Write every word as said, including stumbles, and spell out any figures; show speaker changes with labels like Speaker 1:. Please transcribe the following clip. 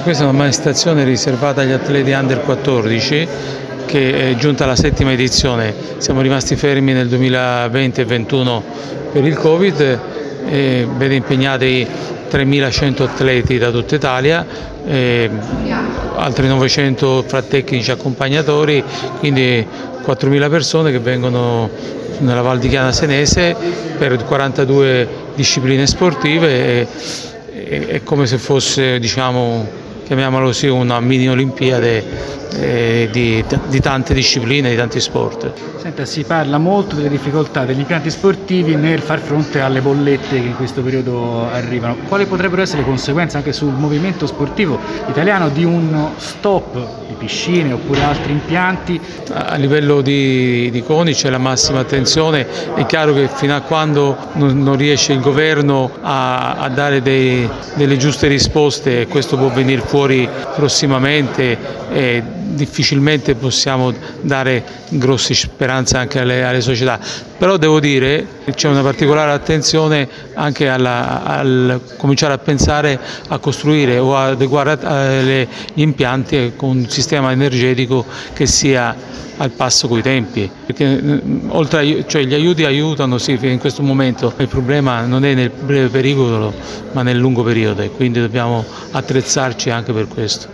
Speaker 1: Questa è una manifestazione riservata agli atleti under quattordici che è giunta alla settima edizione. Siamo rimasti fermi nel duemilaventi e duemilaventuno per il Covid e vede impegnati tremilacento atleti da tutta Italia, e altri novecento fra tecnici e accompagnatori, quindi quattromila persone che vengono nella Val di Chiana Senese per quarantadue discipline sportive. E, è come se fosse, diciamo, chiamiamolo così, una mini Olimpiade eh, di, di tante discipline, di tanti sport.
Speaker 2: Senta, si parla molto delle difficoltà degli impianti sportivi nel far fronte alle bollette che in questo periodo arrivano. Quali potrebbero essere le conseguenze anche sul movimento sportivo italiano di uno stop di piscine oppure altri impianti?
Speaker 1: A livello di, di CONI c'è la massima attenzione. È chiaro che fino a quando non, non riesce il governo a, a dare dei, delle giuste risposte, questo può venire fuori prossimamente, e difficilmente possiamo dare grosse speranze anche alle, alle società. Però devo dire che c'è una particolare attenzione anche alla, al cominciare a pensare a costruire o adeguare gli impianti con un sistema energetico che sia al passo coi tempi, perché oltre a, cioè gli aiuti aiutano sì in questo momento, il problema non è nel breve periodo ma nel lungo periodo, e quindi dobbiamo attrezzarci anche per questo.